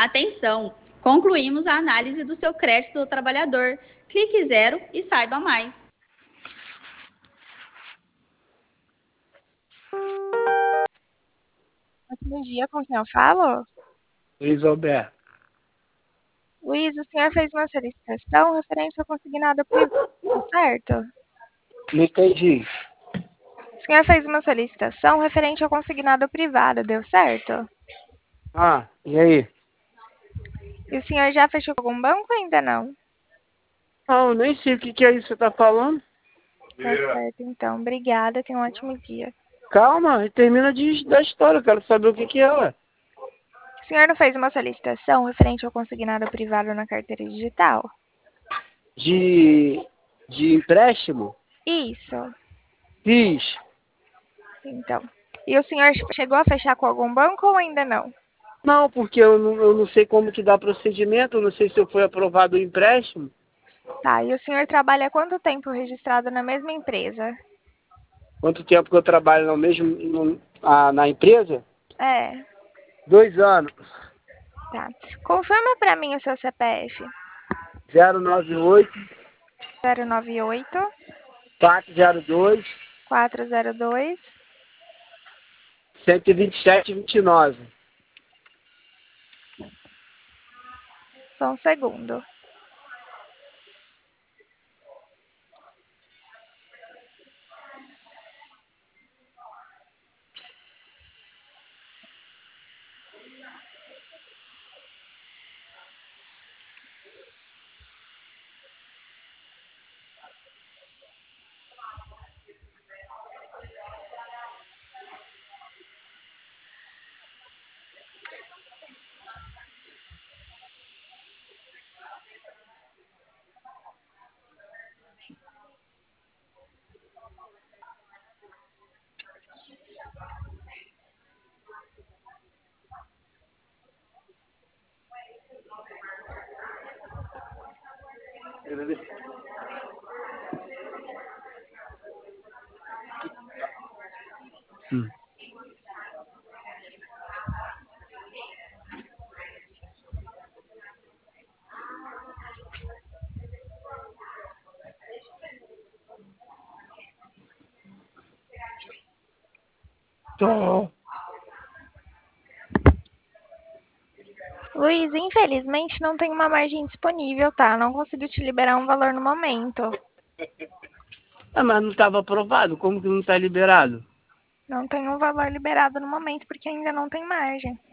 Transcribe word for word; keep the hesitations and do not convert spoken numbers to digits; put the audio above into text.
Atenção! Concluímos a análise do seu crédito do trabalhador. Clique zero e saiba mais. Bom dia, com quem eu falo? Luiz Alberto. Luiz, o senhor fez uma solicitação referente ao consignado privado, certo? Não entendi. O senhor fez uma solicitação referente ao consignado privado, deu certo? Ah, e aí? E o senhor já fechou com algum banco ou ainda não? Não, eu nem sei o que, que é isso que você tá falando. Tá certo, então. Obrigada, tenha um ótimo dia. Calma, termina de, da história, eu quero saber o que, que é, ué. O senhor não fez uma solicitação referente ao consignado privado na carteira digital? De, de empréstimo? Isso. Fiz. Então. E o senhor chegou a fechar com algum banco ou ainda não? Não, porque eu não, eu não sei como que dá procedimento, eu não sei se eu fui aprovado o empréstimo. Tá, e o senhor trabalha há quanto tempo registrado na mesma empresa? Quanto tempo que eu trabalho no mesmo, no, ah, na empresa? É, Dois anos. tá. Confirma pra mim o seu C P F. zero nove oito, zero nove oito, quatro zero dois, quatro zero dois. cento e vinte e sete, vinte e nove. Só um segundo. Hum. Tô. Luiz, infelizmente não tem uma margem disponível, tá? Não consigo te liberar um valor no momento. Ah, mas não estava aprovado, como que não está liberado? Não tem um valor liberado no momento porque ainda não tem margem.